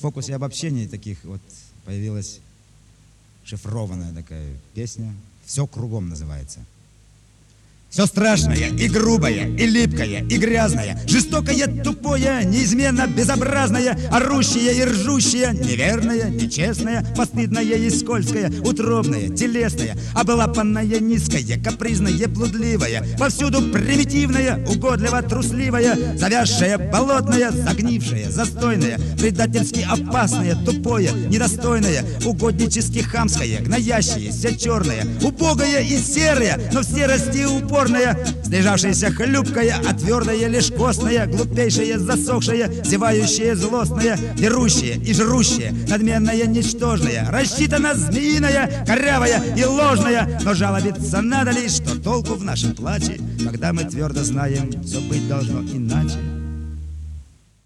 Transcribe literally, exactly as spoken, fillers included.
фокусе обобщений таких вот появилась шифрованная такая песня. «Все кругом» называется. Все страшное, и грубое, и липкое, и грязное, жестокое, тупое, неизменно безобразное, орущее и ржущее, неверное, нечестное, постыдное и скользкое, утробное, телесное, облапанное, низкое, капризное, блудливое, повсюду примитивное, угодливо трусливое, завязшее, болотное, загнившее, застойное, предательски опасное, тупое, недостойное, угоднически хамское, гноящееся, черное, убогое и серое, но в серости упорное, слежавшаяся хлюпкая, а твердая лишь костная, глупейшая, засохшая, зевающая, злостная, дерущая и жрущая, надменная, ничтожная, рассчитана, змеиная, корявая и ложная. Но жалобиться надо ли, что толку в нашем плаче, когда мы твердо знаем, все быть должно иначе.